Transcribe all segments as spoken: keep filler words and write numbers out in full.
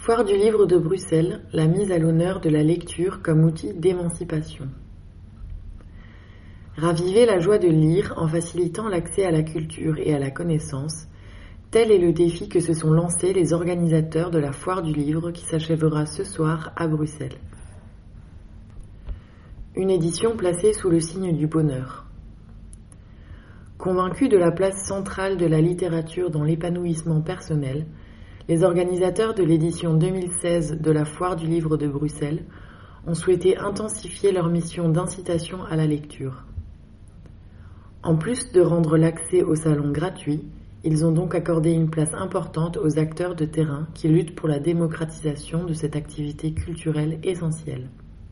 Foire du livre de Bruxelles, la mise à l'honneur de la lecture comme outil d'émancipation. Raviver la joie de lire en facilitant l'accès à la culture et à la connaissance, tel est le défi que se sont lancés les organisateurs de la Foire du livre qui s'achèvera ce soir à Bruxelles. Une édition placée sous le signe du bonheur. Convaincus de la place centrale de la littérature dans l'épanouissement personnel, les organisateurs de l'édition deux mille seize de la Foire du livre de Bruxelles ont souhaité intensifier leur mission d'incitation à la lecture. En plus de rendre l'accès au salon gratuit, ils ont donc accordé une place importante aux acteurs de terrain qui luttent pour la démocratisation de cette activité culturelle essentielle.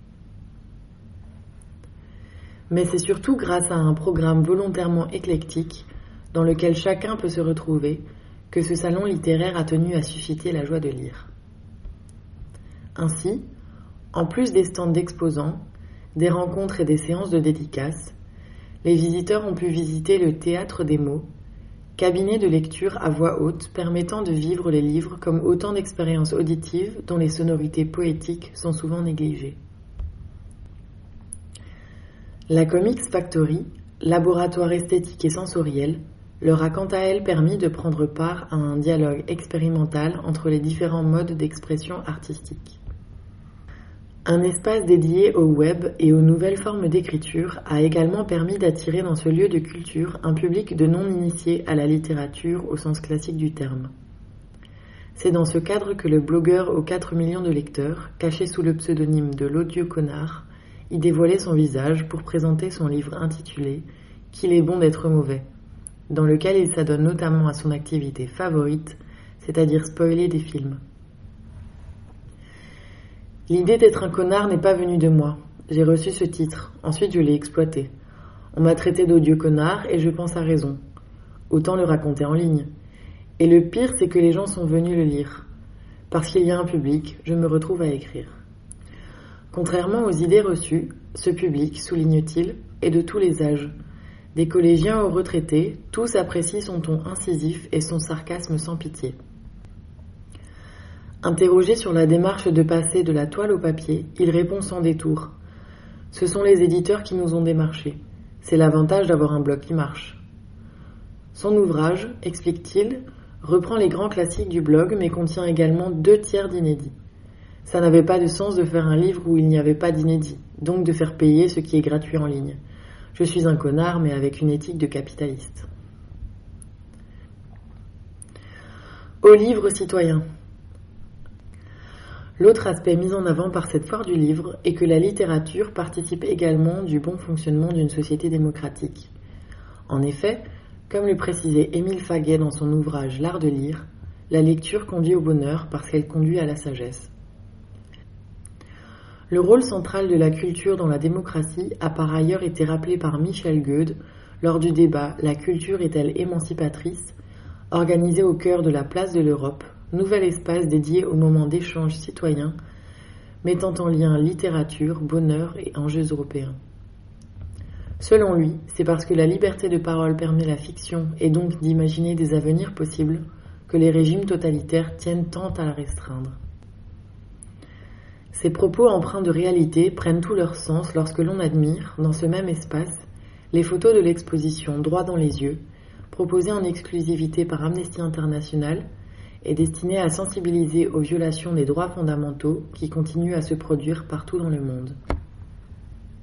Mais c'est surtout grâce à un programme volontairement éclectique, dans lequel chacun peut se retrouver, que ce salon littéraire a tenu à susciter la joie de lire. Ainsi, en plus des stands d'exposants, des rencontres et des séances de dédicaces, les visiteurs ont pu visiter le Théâtre des mots, cabinet de lecture à voix haute permettant de vivre les livres comme autant d'expériences auditives dont les sonorités poétiques sont souvent négligées. La Comics Factory, laboratoire esthétique et sensoriel, leur a quant à elle permis de prendre part à un dialogue expérimental entre les différents modes d'expression artistique. Un espace dédié au web et aux nouvelles formes d'écriture a également permis d'attirer dans ce lieu de culture un public de non-initiés à la littérature au sens classique du terme. C'est dans ce cadre que le blogueur aux quatre millions de lecteurs, caché sous le pseudonyme de l'odieux connard, y dévoilait son visage pour présenter son livre intitulé « Qu'il est bon d'être mauvais », dans lequel il s'adonne notamment à son activité favorite, c'est-à-dire spoiler des films. L'idée d'être un connard n'est pas venue de moi. J'ai reçu ce titre, ensuite je l'ai exploité. On m'a traité d'odieux connard et je pense à raison. Autant le raconter en ligne. Et le pire, c'est que les gens sont venus le lire. Parce qu'il y a un public, je me retrouve à écrire. Contrairement aux idées reçues, ce public, souligne-t-il, est de tous les âges. Des collégiens aux retraités, tous apprécient son ton incisif et son sarcasme sans pitié. Interrogé sur la démarche de passer de la toile au papier, il répond sans détour. Ce sont les éditeurs qui nous ont démarchés. C'est l'avantage d'avoir un blog qui marche. Son ouvrage, explique-t-il, reprend les grands classiques du blog mais contient également deux tiers d'inédits. Ça n'avait pas de sens de faire un livre où il n'y avait pas d'inédit, donc de faire payer ce qui est gratuit en ligne. Je suis un connard, mais avec une éthique de capitaliste. Au livre citoyen. L'autre aspect mis en avant par cette foire du livre est que la littérature participe également du bon fonctionnement d'une société démocratique. En effet, comme le précisait Émile Faguet dans son ouvrage L'art de lire, la lecture conduit au bonheur parce qu'elle conduit à la sagesse. Le rôle central de la culture dans la démocratie a par ailleurs été rappelé par Michel Goede lors du débat « La culture est-elle émancipatrice ?», organisé au cœur de la place de l'Europe, nouvel espace dédié au moment d'échange citoyen, mettant en lien littérature, bonheur et enjeux européens. Selon lui, c'est parce que la liberté de parole permet la fiction et donc d'imaginer des avenirs possibles que les régimes totalitaires tiennent tant à la restreindre. Ces propos empreints de réalité prennent tout leur sens lorsque l'on admire, dans ce même espace, les photos de l'exposition Droit dans les yeux, proposée en exclusivité par Amnesty International et destinée à sensibiliser aux violations des droits fondamentaux qui continuent à se produire partout dans le monde.